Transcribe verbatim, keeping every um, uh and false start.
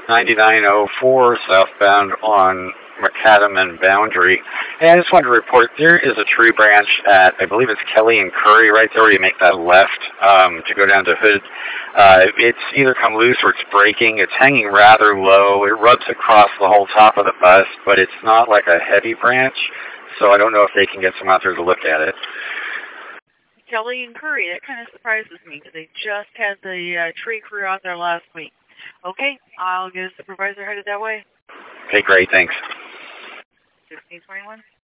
ninety-nine oh four southbound on Macadam and Boundary. And I just wanted to report there is a tree branch at, I believe it's Kelly and Curry right there where you make that left um, to go down to Hood. Uh, it's either come loose or it's breaking. It's hanging rather low. It rubs across the whole top of the bus, but it's not like a heavy branch, so I don't know if they can get someone out there to look at it. Kelly and Curry, that kind of surprises me because they just had the uh, tree crew out there last week. Okay, I'll get a supervisor headed that way. Okay, great, thanks. sixteen twenty-one